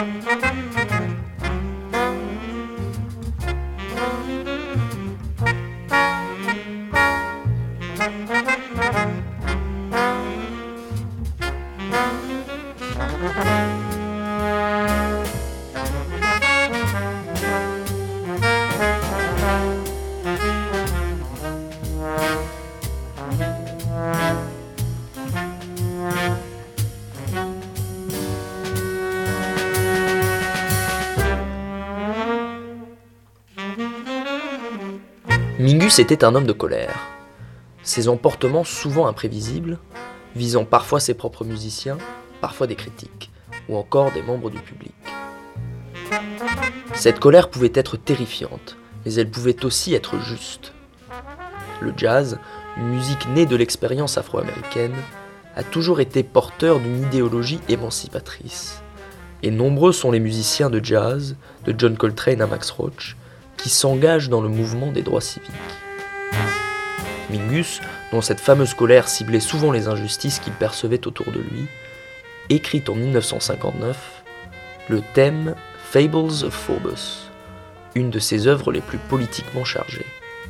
Mingus était un homme de colère. Ses emportements souvent imprévisibles, visant parfois ses propres musiciens, parfois des critiques, ou encore des membres du public. Cette colère pouvait être terrifiante, mais elle pouvait aussi être juste. Le jazz, une musique née de l'expérience afro-américaine, a toujours été porteur d'une idéologie émancipatrice. Et nombreux sont les musiciens de jazz, de John Coltrane à Max Roach, qui s'engagent dans le mouvement des droits civiques. Mingus, dont cette fameuse colère ciblait souvent les injustices qu'il percevait autour de lui, écrit en 1959 le thème Fables of Phobos, une de ses œuvres les plus politiquement chargées.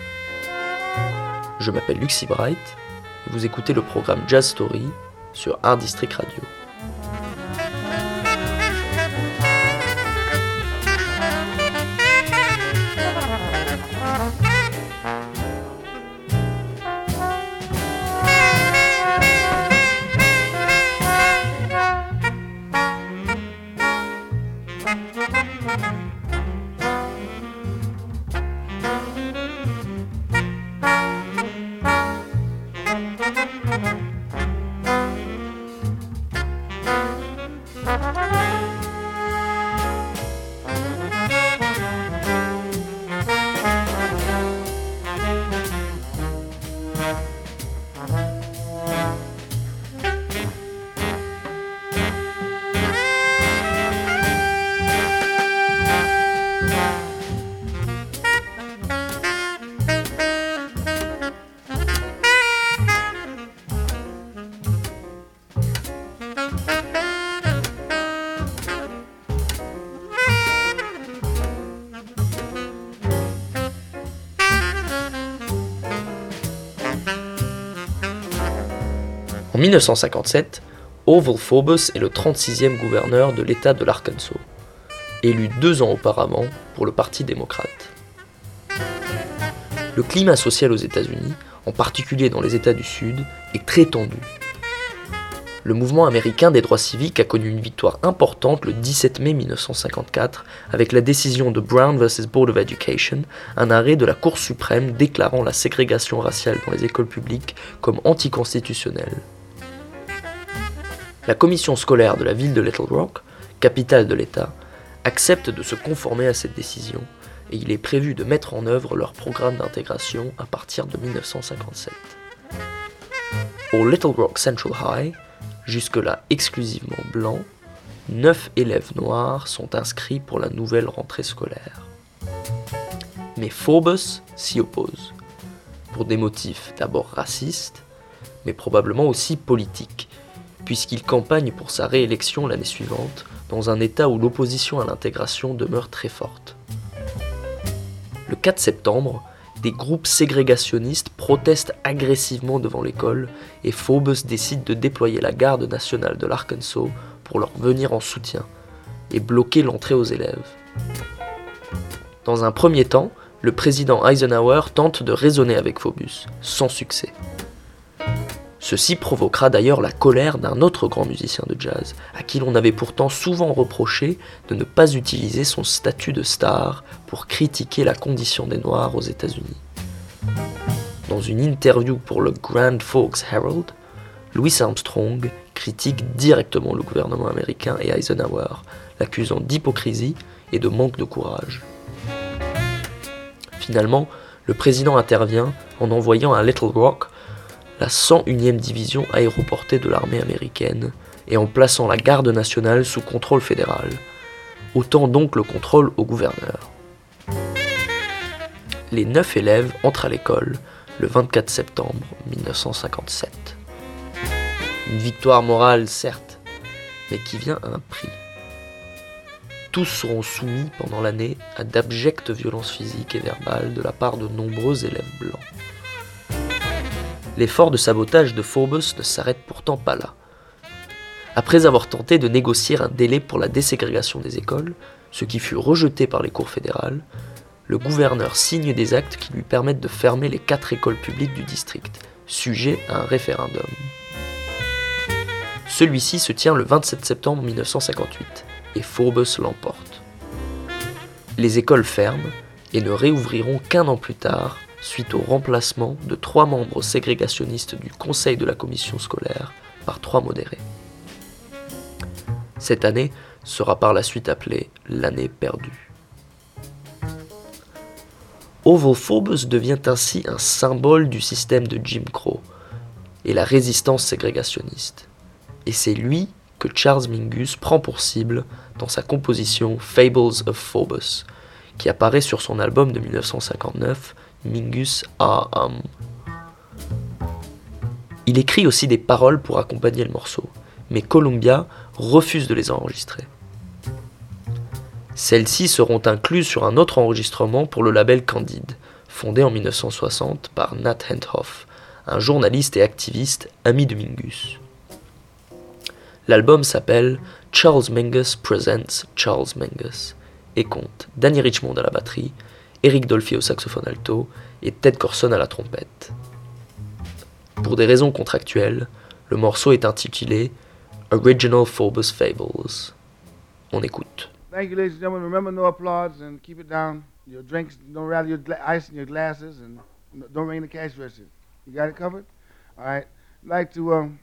Je m'appelle Luxy Bright et vous écoutez le programme Jazz Story sur Art District Radio. En 1957, Orval Faubus est le 36e gouverneur de l'État de l'Arkansas, élu 2 ans auparavant pour le Parti démocrate. Le climat social aux États-Unis, en particulier dans les États du Sud, est très tendu. Le mouvement américain des droits civiques a connu une victoire importante le 17 mai 1954 avec la décision de Brown vs. Board of Education, un arrêt de la Cour suprême déclarant la ségrégation raciale dans les écoles publiques comme anticonstitutionnelle. La commission scolaire de la ville de Little Rock, capitale de l'État, accepte de se conformer à cette décision et il est prévu de mettre en œuvre leur programme d'intégration à partir de 1957. Au Little Rock Central High, jusque-là exclusivement blancs, 9 élèves noirs sont inscrits pour la nouvelle rentrée scolaire. Mais Faubus s'y oppose, pour des motifs d'abord racistes, mais probablement aussi politiques, puisqu'il campagne pour sa réélection l'année suivante dans un État où l'opposition à l'intégration demeure très forte. Le 4 septembre, des groupes ségrégationnistes protestent agressivement devant l'école et Faubus décide de déployer la garde nationale de l'Arkansas pour leur venir en soutien et bloquer l'entrée aux élèves. Dans un premier temps, le président Eisenhower tente de raisonner avec Faubus, sans succès. Ceci provoquera d'ailleurs la colère d'un autre grand musicien de jazz, à qui l'on avait pourtant souvent reproché de ne pas utiliser son statut de star pour critiquer la condition des Noirs aux États-Unis. Dans une interview pour le Grand Forks Herald, Louis Armstrong critique directement le gouvernement américain et Eisenhower, l'accusant d'hypocrisie et de manque de courage. Finalement, le président intervient en envoyant à Little Rock la 101e division aéroportée de l'armée américaine et en plaçant la garde nationale sous contrôle fédéral, ôtant donc le contrôle au gouverneur. Les 9 élèves entrent à l'école le 24 septembre 1957. Une victoire morale certes, mais qui vient à un prix. Tous seront soumis pendant l'année à d'abjectes violences physiques et verbales de la part de nombreux élèves blancs. L'effort de sabotage de Phobos ne s'arrête pourtant pas là. Après avoir tenté de négocier un délai pour la déségrégation des écoles, ce qui fut rejeté par les cours fédérales, le gouverneur signe des actes qui lui permettent de fermer les 4 écoles publiques du district, sujet à un référendum. Celui-ci se tient le 27 septembre 1958 et Phobos l'emporte. Les écoles ferment et ne réouvriront qu'un an plus tard, suite au remplacement de 3 membres ségrégationnistes du conseil de la commission scolaire par 3 modérés. Cette année sera par la suite appelée l'année perdue. Oval Phobos devient ainsi un symbole du système de Jim Crow et la résistance ségrégationniste. Et c'est lui que Charles Mingus prend pour cible dans sa composition Fables of Phobos, qui apparaît sur son album de 1959, Mingus A. Il écrit aussi des paroles pour accompagner le morceau, mais Columbia refuse de les enregistrer. Celles-ci seront incluses sur un autre enregistrement pour le label Candide, fondé en 1960 par Nat Hentoff, un journaliste et activiste ami de Mingus. L'album s'appelle Charles Mingus Presents Charles Mingus et compte Danny Richmond à la batterie, Eric Dolphy au saxophone alto et Ted Corson à la trompette. Pour des raisons contractuelles, le morceau est intitulé Original Phobos Fables. On écoute. Thank you, ladies and gentlemen. Remember, no applause and keep it down. Your drinks, don't rattle your ice in your glasses and don't ring the cash register. You got it covered? All right. I'd like to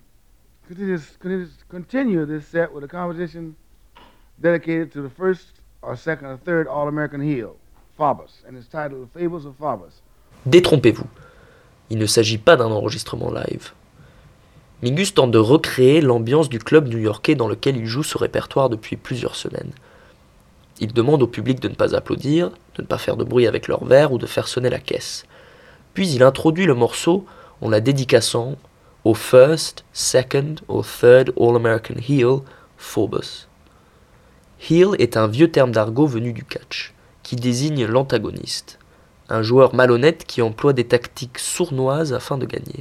continue this set with a composition dedicated to the first or second or third All-American heel, Phobos, and it's titled Fables of Phobos. Détrompez-vous, il ne s'agit pas d'un enregistrement live. Mingus tente de recréer l'ambiance du club new-yorkais dans lequel il joue ce répertoire depuis plusieurs semaines. Il demande au public de ne pas applaudir, de ne pas faire de bruit avec leurs verres ou de faire sonner la caisse. Puis il introduit le morceau en la dédicaçant au first, second ou third All-American heel, Phobos. Heel est un vieux terme d'argot venu du catch, qui désigne l'antagoniste, un joueur malhonnête qui emploie des tactiques sournoises afin de gagner.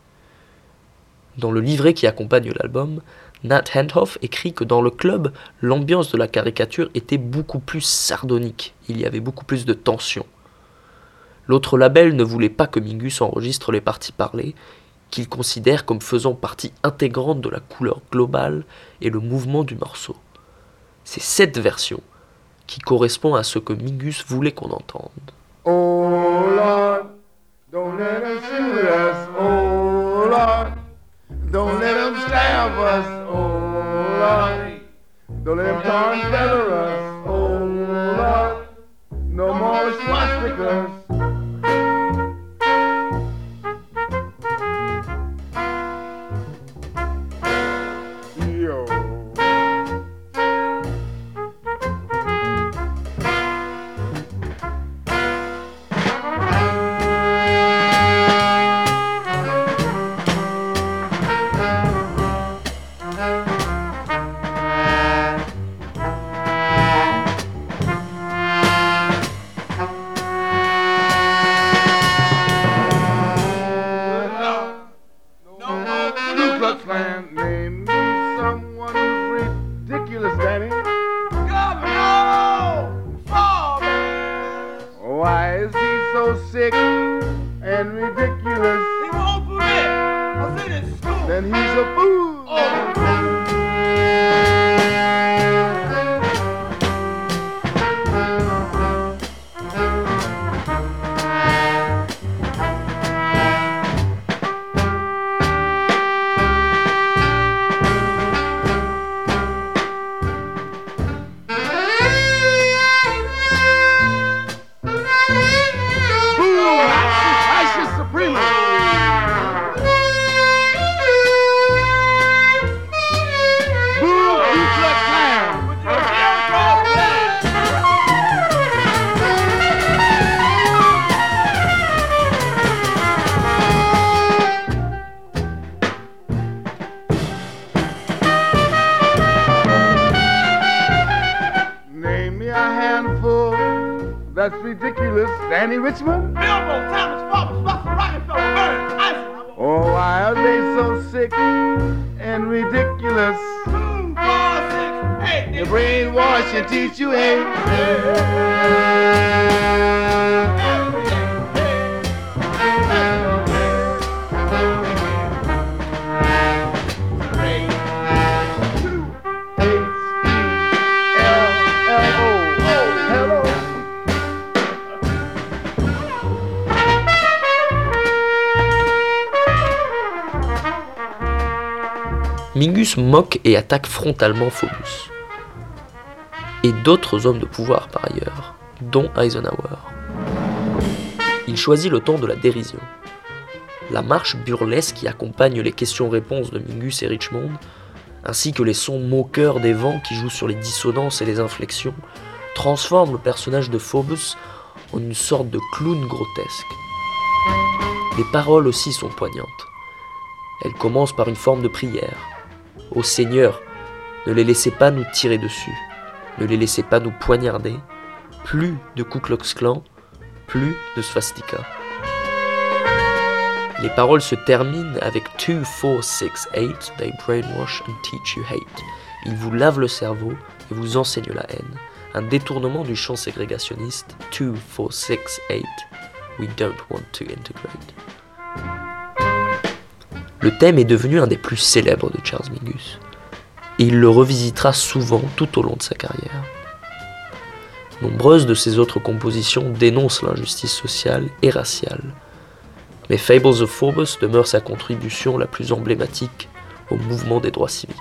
Dans le livret qui accompagne l'album, Nat Hentoff écrit que dans le club, l'ambiance de la caricature était beaucoup plus sardonique, il y avait beaucoup plus de tension. L'autre label ne voulait pas que Mingus enregistre les parties parlées, qu'il considère comme faisant partie intégrante de la couleur globale et le mouvement du morceau. C'est cette version qui correspond à ce que Mingus voulait qu'on entende. Oh Lord, don't let them shoot us. Oh Lord, don't let them stab us. Oh Lord, don't let them tar and feather us. Oh Lord, no more swastikas. Then he's a fool. Oh. That's ridiculous. Danny Richmond? Bilbo, Thomas, Forbes, Russell, Rockefeller, Burns, Eisenhower. Oh, why are they so sick and ridiculous? 2, 4, 6, 8. Your brainwash and teach you hate. Mingus moque et attaque frontalement Phobos. Et d'autres hommes de pouvoir par ailleurs, dont Eisenhower. Il choisit le temps de la dérision. La marche burlesque qui accompagne les questions-réponses de Mingus et Richmond, ainsi que les sons moqueurs des vents qui jouent sur les dissonances et les inflexions, transforment le personnage de Phobos en une sorte de clown grotesque. Les paroles aussi sont poignantes. Elles commencent par une forme de prière. Ô Seigneur, ne les laissez pas nous tirer dessus, ne les laissez pas nous poignarder, plus de Ku Klux Klan, plus de swastika. Les paroles se terminent avec 2, 4, 6, 8, they brainwash and teach you hate. Ils vous lavent le cerveau et vous enseignent la haine. Un détournement du chant ségrégationniste 2, 4, 6, 8, we don't want to integrate. Le thème est devenu un des plus célèbres de Charles Mingus, et il le revisitera souvent tout au long de sa carrière. Nombreuses de ses autres compositions dénoncent l'injustice sociale et raciale, mais Fables of Phobos demeure sa contribution la plus emblématique au mouvement des droits civiques.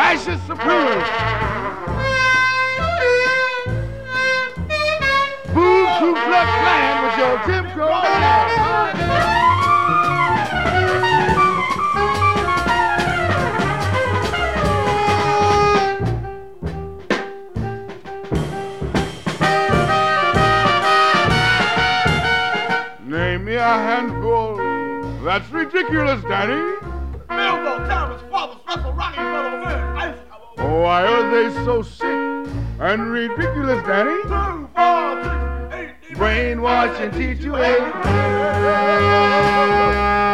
fascist supremacists. Boo Ku Klux Klan with your Jim Crow band. Name me a handful. That's ridiculous, Danny. Bilbo, Thomas, Father, Russell, Rocky, Brother, Bird, Ice Cowboy. Why are they so sick and ridiculous, Danny? 2, 4, 6, 8, Brainwash and teach you hate.